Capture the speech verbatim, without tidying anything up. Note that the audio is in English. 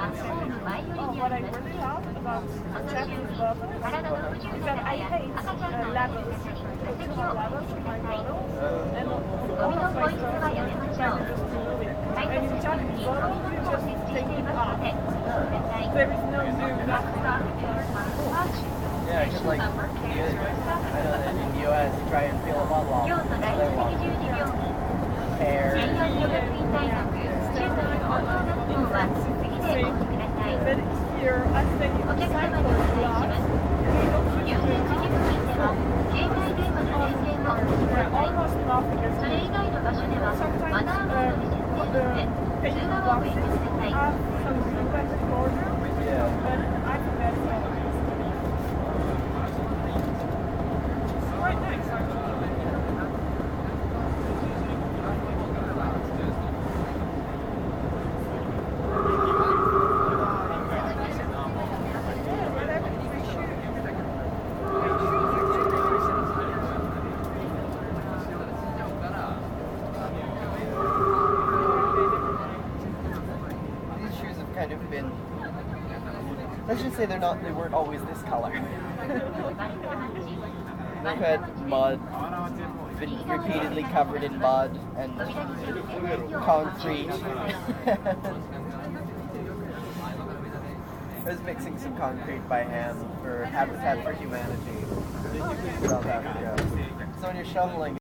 Oh, what I really love about Japanese bubbles is that I hate uh, levels, too much levels in my models, and all of my stuff I can just remove it. And in Japanese bubbles, you just take it off. There is no zoom, nothing. Yeah, just like, you, I know that in the U S you try and peel a bubble off, it's very long. Hair. But here, I think it's cycle glass. Yeah, almost nothing is sometimes uh, the paper boxes have some zoom at the border, Yeah. but I think that's all. Quite nice. These shoes have kind of been, let's just say they're not, they weren't always this color. They've had mud, been repeatedly covered in mud and concrete. I was mixing some concrete by hand for Habitat for Humanity in South Africa. So when you're shoveling